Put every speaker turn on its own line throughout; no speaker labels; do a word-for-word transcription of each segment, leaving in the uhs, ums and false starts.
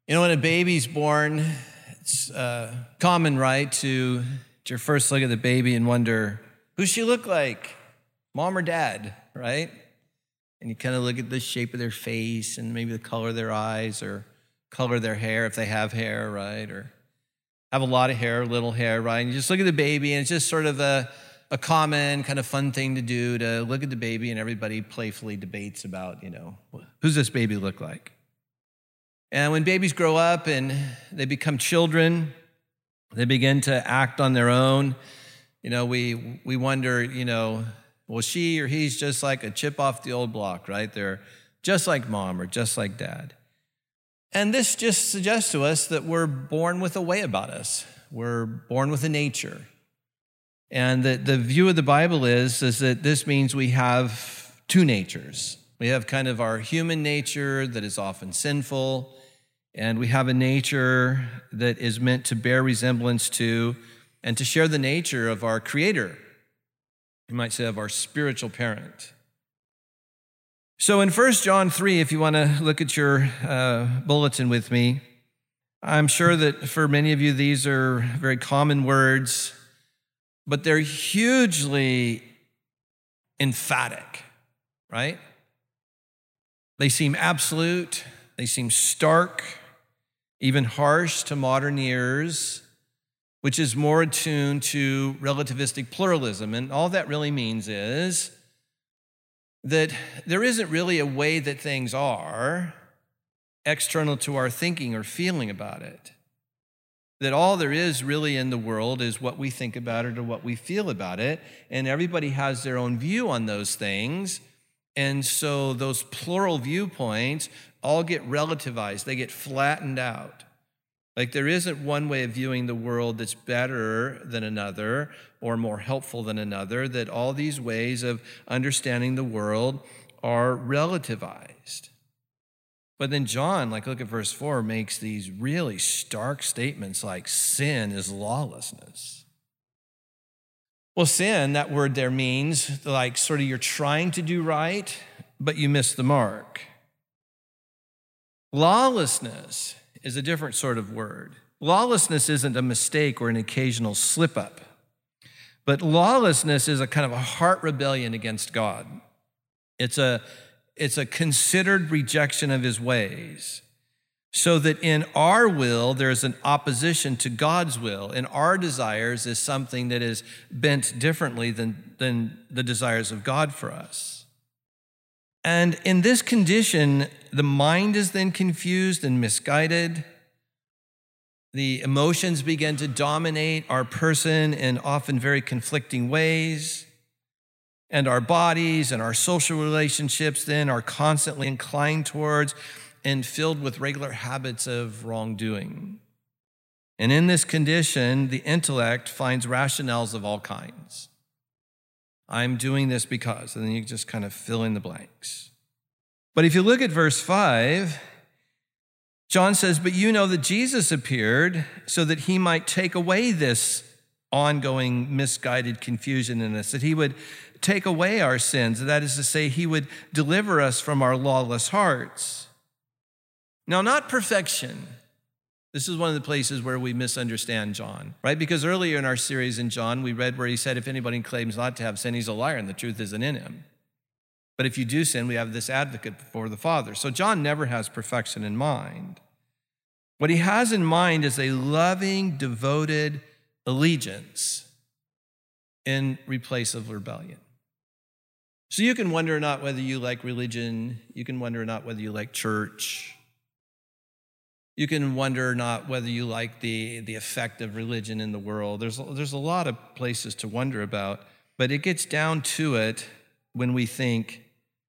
You know, when a baby's born, it's uh, common, right, to, to first look at the baby and wonder, who's she look like, mom or dad, right? And you kind of look at the shape of their face and maybe the color of their eyes or color of their hair if they have hair, right? Or have a lot of hair, little hair, right? And you just look at the baby and it's just sort of a, a common kind of fun thing to do, to look at the baby, and everybody playfully debates about, you know, who's this baby look like? And when babies grow up and they become children, they begin to act on their own. You know, we we wonder, you know, well, she or he's just like a chip off the old block, right? They're just like mom or just like dad. And this just suggests to us that we're born with a way about us. We're born with a nature. And the, the view of the Bible is, is that this means we have two natures. We have kind of our human nature that is often sinful, and we have a nature that is meant to bear resemblance to and to share the nature of our Creator. You might say of our spiritual parent. So in First John three, if you want to look at your uh, bulletin with me, I'm sure that for many of you these are very common words, but they're hugely emphatic, right? They seem absolute, they seem stark, even harsh to modern ears, which is more attuned to relativistic pluralism. And all that really means is that there isn't really a way that things are external to our thinking or feeling about it. That all there is really in the world is what we think about it or what we feel about it, and everybody has their own view on those things. And so those plural viewpoints all get relativized. They get flattened out. Like there isn't one way of viewing the world that's better than another or more helpful than another, that all these ways of understanding the world are relativized. But then John, like look at verse four, makes these really stark statements like sin is lawlessness. Well, sin, that word there means like sort of you're trying to do right, but you miss the mark. Lawlessness is a different sort of word. Lawlessness isn't a mistake or an occasional slip up, but lawlessness is a kind of a heart rebellion against God. It's a, it's a considered rejection of his ways. So that in our will, there's an opposition to God's will. And our desires is something that is bent differently than, than the desires of God for us. And in this condition, the mind is then confused and misguided. The emotions begin to dominate our person in often very conflicting ways. And our bodies and our social relationships then are constantly inclined towards and filled with regular habits of wrongdoing. And in this condition, the intellect finds rationales of all kinds. I'm doing this because, and then you just kind of fill in the blanks. But if you look at verse five, John says, but you know that Jesus appeared so that he might take away this ongoing misguided confusion in us, that he would take away our sins. That is to say, he would deliver us from our lawless hearts. Now, not perfection. This is one of the places where we misunderstand John, right? Because earlier in our series in John, we read where he said, if anybody claims not to have sin, he's a liar and the truth isn't in him. But if you do sin, we have this advocate before the Father. So John never has perfection in mind. What he has in mind is a loving, devoted allegiance in replace of rebellion. So you can wonder not whether you like religion. You can wonder not whether you like church. You can wonder not whether you like the, the effect of religion in the world. There's, there's a lot of places to wonder about, but it gets down to it when we think,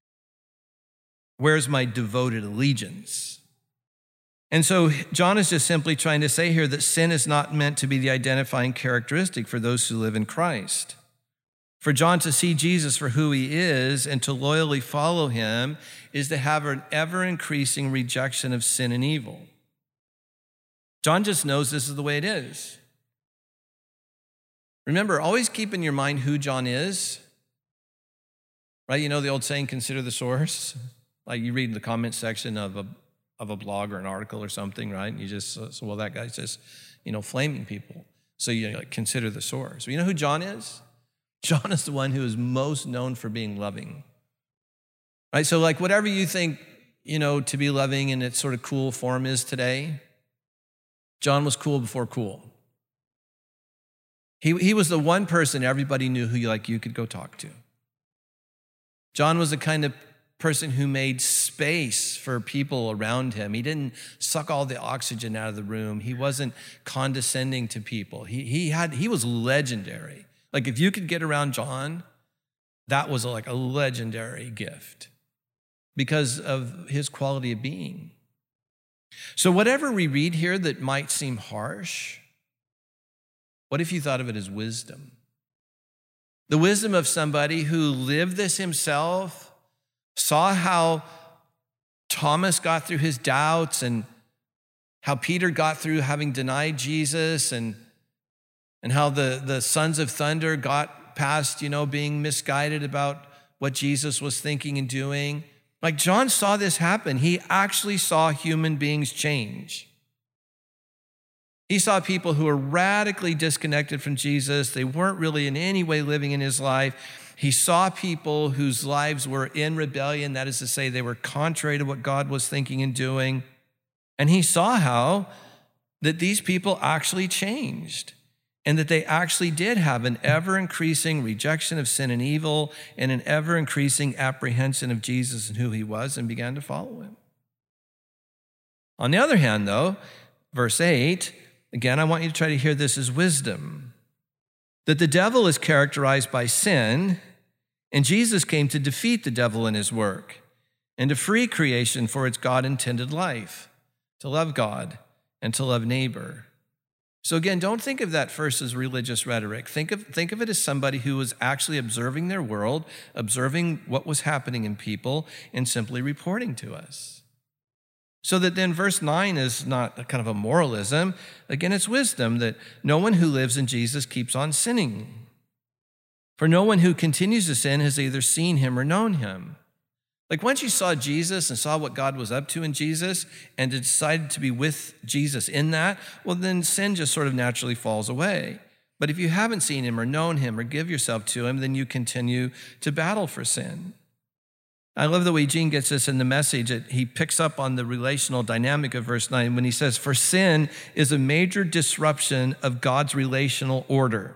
where's my devoted allegiance? And so John is just simply trying to say here that sin is not meant to be the identifying characteristic for those who live in Christ. For John to see Jesus for who he is and to loyally follow him is to have an ever-increasing rejection of sin and evil. John just knows this is the way it is. Remember, always keep in your mind who John is. Right? You know the old saying, consider the source? Like you read in the comment section of a, of a blog or an article or something, right? And you just, so, well, that guy's just, you know, flaming people. So you like, consider the source. You know who John is? John is the one who is most known for being loving, right? So like whatever you think, you know, to be loving in its sort of cool form is today, John was cool before cool. He, he was the one person everybody knew who you, like, you could go talk to. John was the kind of person who made space for people around him. He didn't suck all the oxygen out of the room. He wasn't condescending to people. He, he, had, he was legendary. Like if you could get around John, that was like a legendary gift because of his quality of being. So whatever we read here that might seem harsh, what if you thought of it as wisdom? The wisdom of somebody who lived this himself, saw how Thomas got through his doubts and how Peter got through having denied Jesus and, and how the, the sons of thunder got past, you know, being misguided about what Jesus was thinking and doing. Like John saw this happen. He actually saw human beings change. He saw people who were radically disconnected from Jesus. They weren't really in any way living in his life. He saw people whose lives were in rebellion, that is to say, they were contrary to what God was thinking and doing. And he saw how that these people actually changed and that they actually did have an ever-increasing rejection of sin and evil and an ever-increasing apprehension of Jesus and who he was and began to follow him. On the other hand, though, verse eight, again, I want you to try to hear this as wisdom, that the devil is characterized by sin, and Jesus came to defeat the devil in his work and to free creation for its God-intended life, to love God and to love neighbor. So again, don't think of that first as religious rhetoric. Think of, think of it as somebody who was actually observing their world, observing what was happening in people, and simply reporting to us. So that then verse nine is not a kind of a moralism. Again, it's wisdom that no one who lives in Jesus keeps on sinning. For no one who continues to sin has either seen him or known him. Like once you saw Jesus and saw what God was up to in Jesus and decided to be with Jesus in that, well, then sin just sort of naturally falls away. But if you haven't seen him or known him or give yourself to him, then you continue to battle for sin. I love the way Gene gets this in the Message. He picks up on the relational dynamic of verse nine when he says, for sin is a major disruption of God's relational order.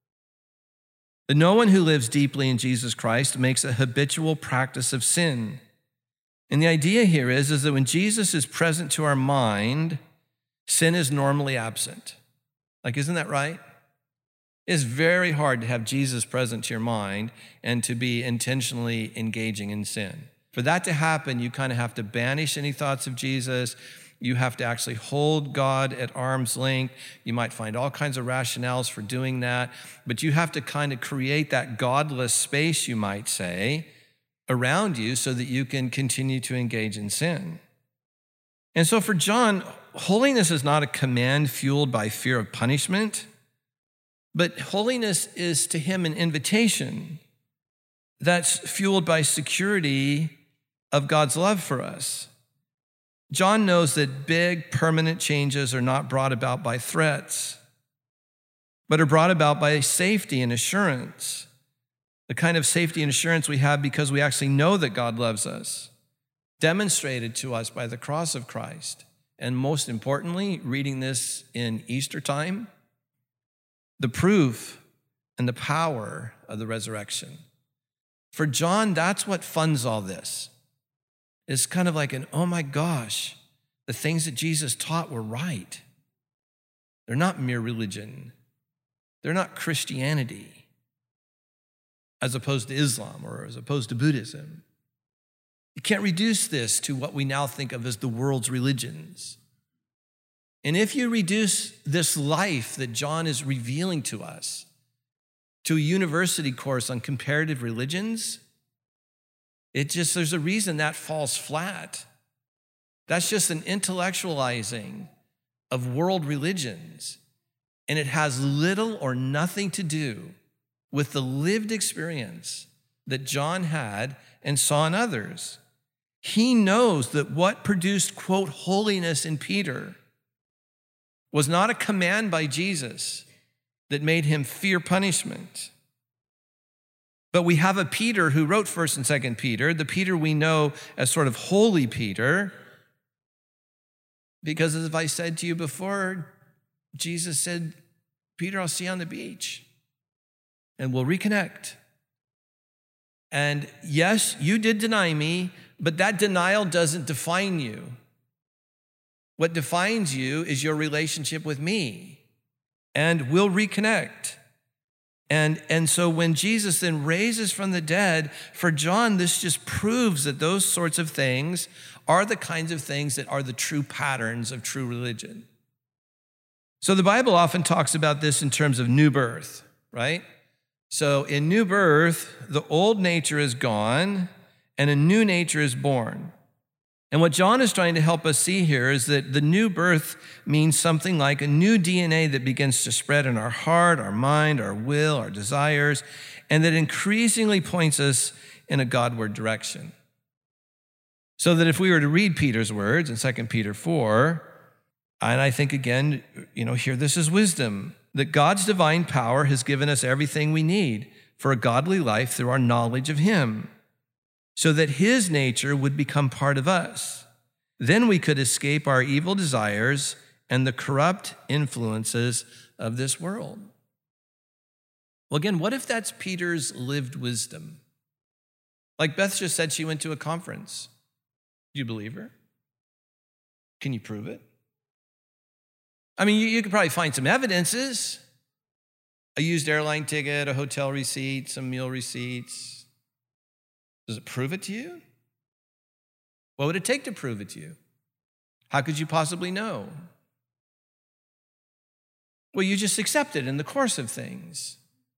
That no one who lives deeply in Jesus Christ makes a habitual practice of sin. And the idea here is, is that when Jesus is present to our mind, sin is normally absent. Like, isn't that right? It's very hard to have Jesus present to your mind and to be intentionally engaging in sin. For that to happen, you kind of have to banish any thoughts of Jesus. You have to actually hold God at arm's length. You might find all kinds of rationales for doing that, but you have to kind of create that godless space, you might say, around you so that you can continue to engage in sin. And so for John, holiness is not a command fueled by fear of punishment, but holiness is to him an invitation that's fueled by security of God's love for us. John knows that big, permanent changes are not brought about by threats, but are brought about by safety and assurance, the kind of safety and assurance we have because we actually know that God loves us, demonstrated to us by the cross of Christ. And most importantly, reading this in Easter time, the proof and the power of the resurrection. For John, that's what funds all this. It's kind of like an, oh my gosh, the things that Jesus taught were right. They're not mere religion. They're not Christianity, as opposed to Islam or as opposed to Buddhism. You can't reduce this to what we now think of as the world's religions. And if you reduce this life that John is revealing to us to a university course on comparative religions, it just, there's a reason that falls flat. That's just an intellectualizing of world religions. And it has little or nothing to do with the lived experience that John had and saw in others. he knows that what produced, quote, holiness in Peter was not a command by Jesus that made him fear punishment. But we have a Peter who wrote First and Second Peter, the Peter we know as sort of holy Peter, because as I said to you before, Jesus said, Peter, I'll see you on the beach, and we'll reconnect. And yes, you did deny me, but that denial doesn't define you. What defines you is your relationship with me, and we'll reconnect. And, and so when Jesus then raises from the dead, for John, this just proves that those sorts of things are the kinds of things that are the true patterns of true religion. So the Bible often talks about this in terms of new birth, right? So in new birth, the old nature is gone and a new nature is born. And what John is trying to help us see here is that the new birth means something like a new D N A that begins to spread in our heart, our mind, our will, our desires, and that increasingly points us in a Godward direction. So that if we were to read Peter's words in Second Peter four, and I think again, you know, here this is wisdom, that God's divine power has given us everything we need for a godly life through our knowledge of him, so that his nature would become part of us. Then we could escape our evil desires and the corrupt influences of this world. Well, again, what if that's Peter's lived wisdom? Like Beth just said, she went to a conference. Do you believe her? Can you prove it? I mean, you, you could probably find some evidences. A used airline ticket, a hotel receipt, some meal receipts. Does it prove it to you? What would it take to prove it to you? How could you possibly know? Well, you just accept it in the course of things.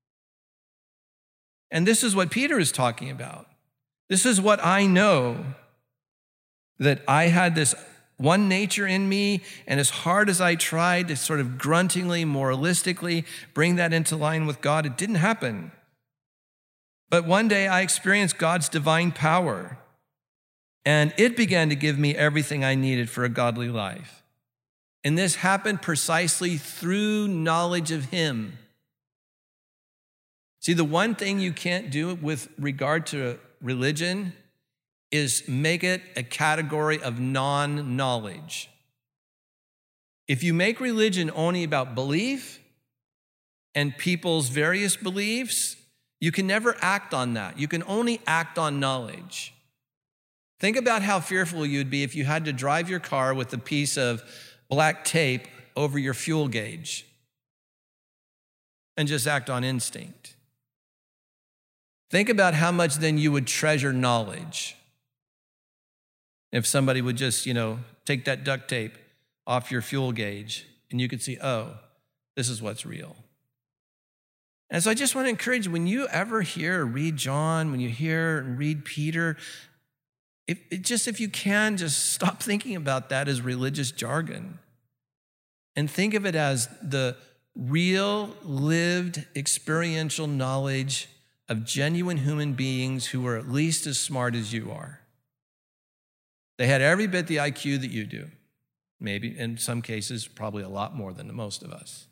And this is what Peter is talking about. This is what I know, that I had this one nature in me, and as hard as I tried to sort of gruntingly, moralistically bring that into line with God, it didn't happen. But one day I experienced God's divine power, and it began to give me everything I needed for a godly life. And this happened precisely through knowledge of him. See, the one thing you can't do with regard to religion is make it a category of non-knowledge. If you make religion only about belief and people's various beliefs, you can never act on that. You can only act on knowledge. Think about how fearful you'd be if you had to drive your car with a piece of black tape over your fuel gauge and just act on instinct. Think about how much then you would treasure knowledge if somebody would just, you know, take that duct tape off your fuel gauge and you could see, oh, this is what's real. And so I just want to encourage you, when you ever hear or read John, when you hear and read Peter, if, it just if you can, just stop thinking about that as religious jargon and think of it as the real, lived, experiential knowledge of genuine human beings who are at least as smart as you are. They had every bit the I Q that you do, maybe in some cases, probably a lot more than most of us.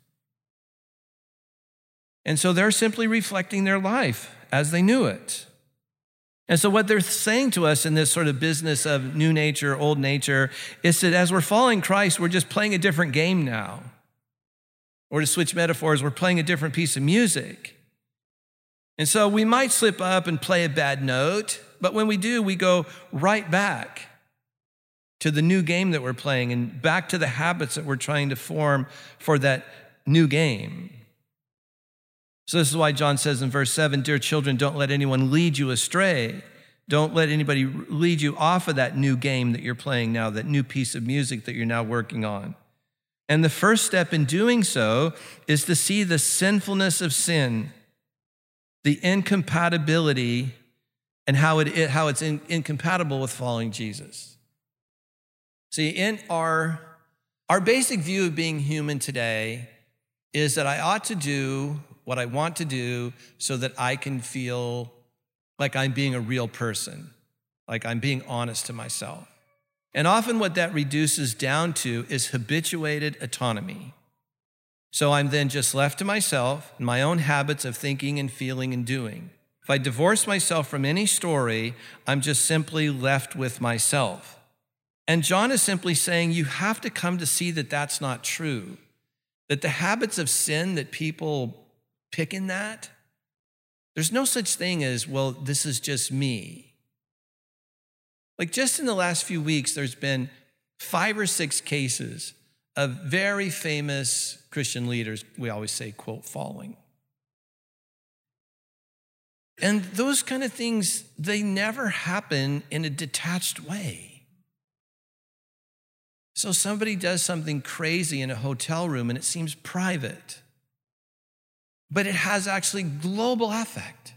And so they're simply reflecting their life as they knew it. And so what they're saying to us in this sort of business of new nature, old nature, is that as we're following Christ, we're just playing a different game now. Or to switch metaphors, we're playing a different piece of music. And so we might slip up and play a bad note, but when we do, we go right back to the new game that we're playing and back to the habits that we're trying to form for that new game. So this is why John says in verse seven, dear children, don't let anyone lead you astray. Don't let anybody lead you off of that new game that you're playing now, that new piece of music that you're now working on. And the first step in doing so is to see the sinfulness of sin, the incompatibility, and how, it, how it's in, incompatible with following Jesus. See, in our, our basic view of being human today is that I ought to do what I want to do so that I can feel like I'm being a real person. Like I'm being honest to myself. And often what that reduces down to is habituated autonomy. So I'm then just left to myself and my own habits of thinking and feeling and doing. If I divorce myself from any story, I'm just simply left with myself. And John is simply saying you have to come to see that that's not true. That the habits of sin that people pick in that, there's no such thing as, well, this is just me. Like just in the last few weeks, there's been five or six cases of very famous Christian leaders, we always say, quote, falling. And those kind of things, they never happen in a detached way. So somebody does something crazy in a hotel room and it seems private, but it has actually global effect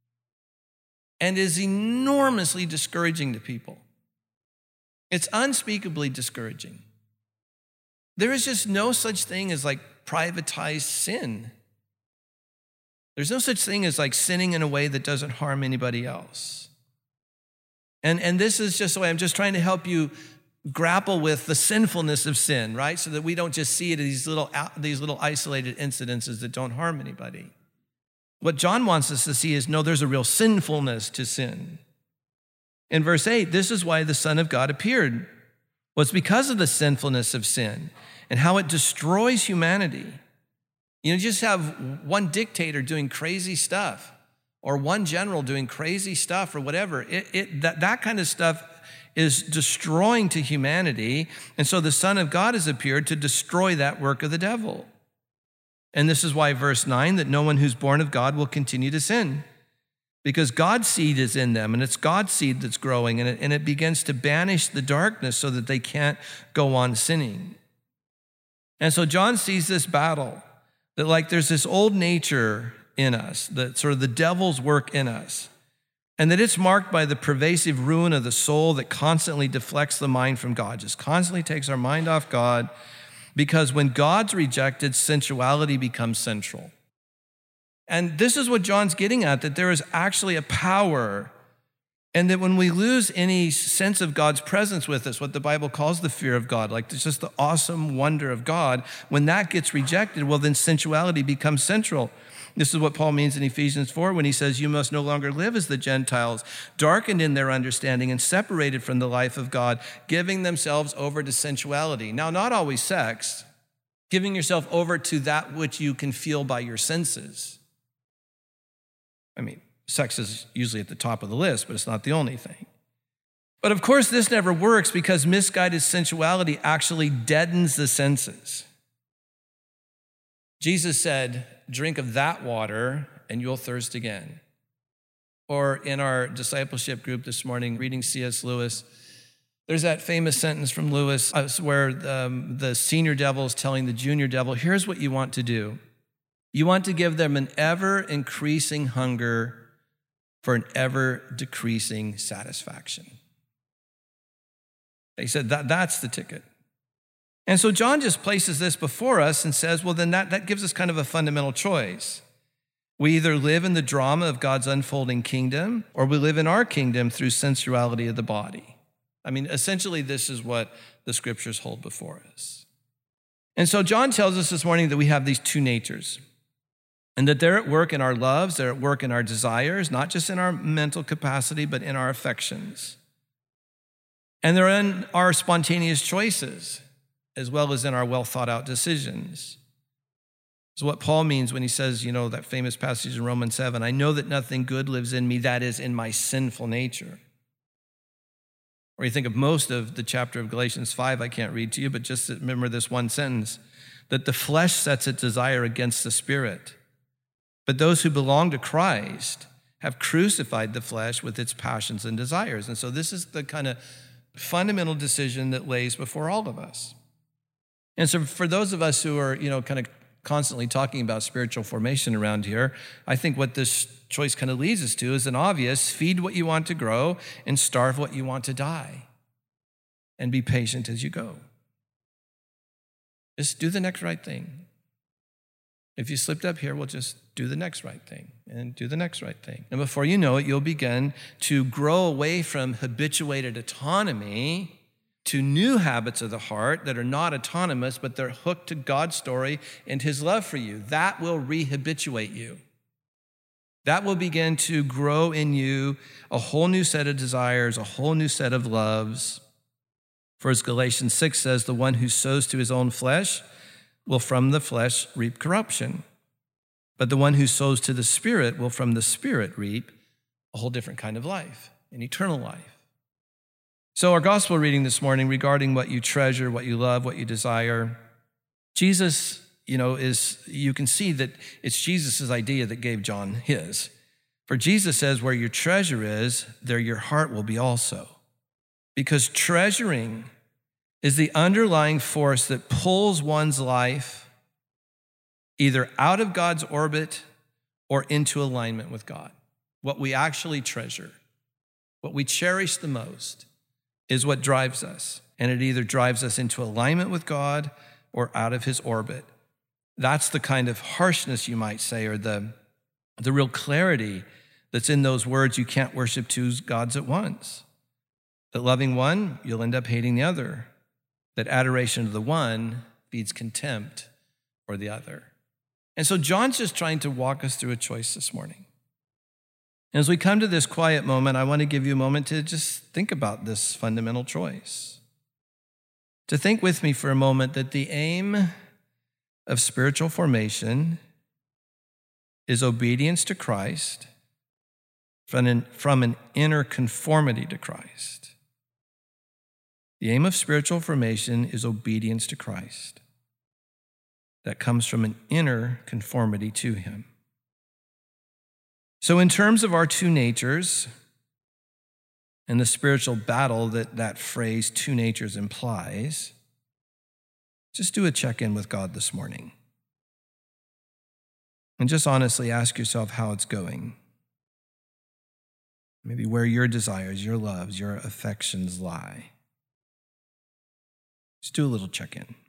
and is enormously discouraging to people. It's unspeakably discouraging. There is just no such thing as like privatized sin. There's no such thing as like sinning in a way that doesn't harm anybody else. And, and this is just the way I'm just trying to help you grapple with the sinfulness of sin, right? So that we don't just see it as these little, these little isolated incidences that don't harm anybody. What John wants us to see is, no, there's a real sinfulness to sin. In verse eight, this is why the Son of God appeared, was because of the sinfulness of sin and how it destroys humanity. You know, just have one dictator doing crazy stuff or one general doing crazy stuff or whatever. It, it, that, that kind of stuff is destroying to humanity. And so the Son of God has appeared to destroy that work of the devil. And this is why verse nine, that no one who's born of God will continue to sin, because God's seed is in them, and it's God's seed that's growing, and it, and it begins to banish the darkness so that they can't go on sinning. And so John sees this battle, that like there's this old nature in us, that sort of the devil's work in us, and that it's marked by the pervasive ruin of the soul that constantly deflects the mind from God, just constantly takes our mind off God, because when God's rejected, sensuality becomes central. And this is what John's getting at, that there is actually a power, and that when we lose any sense of God's presence with us, what the Bible calls the fear of God, like it's just the awesome wonder of God, when that gets rejected, well, then sensuality becomes central. This is what Paul means in Ephesians four when he says, you must no longer live as the Gentiles, darkened in their understanding and separated from the life of God, giving themselves over to sensuality. Now, not always sex, giving yourself over to that which you can feel by your senses. I mean, sex is usually at the top of the list, but it's not the only thing. But of course, this never works because misguided sensuality actually deadens the senses. Jesus said, drink of that water and you'll thirst again. Or in our discipleship group this morning, reading C S Lewis, there's that famous sentence from Lewis where um, the senior devil is telling the junior devil, here's what you want to do. You want to give them an ever-increasing hunger for an ever-decreasing satisfaction. He said that that's the ticket. And so John just places this before us and says, well, then that, that gives us kind of a fundamental choice. We either live in the drama of God's unfolding kingdom, or we live in our kingdom through sensuality of the body. I mean, essentially, this is what the scriptures hold before us. And so John tells us this morning that we have these two natures, and that they're at work in our loves, they're at work in our desires, not just in our mental capacity, but in our affections. And they're in our spontaneous choices, as well as in our well-thought-out decisions. It's what Paul means when he says, you know, that famous passage in Romans seven, I know that nothing good lives in me, that is, in my sinful nature. Or you think of most of the chapter of Galatians five, I can't read to you, but just remember this one sentence, that the flesh sets its desire against the spirit. But those who belong to Christ have crucified the flesh with its passions and desires. And so this is the kind of fundamental decision that lays before all of us. And so for those of us who are, you know, kind of constantly talking about spiritual formation around here, I think what this choice kind of leads us to is an obvious, feed what you want to grow and starve what you want to die. And be patient as you go. Just do the next right thing. If you slipped up here, well, just do the next right thing and do the next right thing. And before you know it, you'll begin to grow away from habituated autonomy to new habits of the heart that are not autonomous, but they're hooked to God's story and his love for you. That will rehabituate you. That will begin to grow in you a whole new set of desires, a whole new set of loves. For as Galatians six says, the one who sows to his own flesh will from the flesh reap corruption. But the one who sows to the Spirit will from the Spirit reap a whole different kind of life, an eternal life. So our gospel reading this morning regarding what you treasure, what you love, what you desire, Jesus, you know, is, you can see that it's Jesus' idea that gave John his. For Jesus says, where your treasure is, there your heart will be also. Because treasuring is the underlying force that pulls one's life either out of God's orbit or into alignment with God. What we actually treasure, what we cherish the most, is what drives us. And it either drives us into alignment with God or out of his orbit. That's the kind of harshness, you might say, or the, the real clarity that's in those words, you can't worship two gods at once. That loving one, you'll end up hating the other. That adoration of the one feeds contempt for the other. And so John's just trying to walk us through a choice this morning. And as we come to this quiet moment, I want to give you a moment to just think about this fundamental choice. To think with me for a moment that the aim of spiritual formation is obedience to Christ from an, from an inner conformity to Christ. The aim of spiritual formation is obedience to Christ. That comes from an inner conformity to him. So in terms of our two natures and the spiritual battle that that phrase two natures implies, just do a check-in with God this morning. And just honestly ask yourself how it's going. Maybe where your desires, your loves, your affections lie. Just do a little check-in.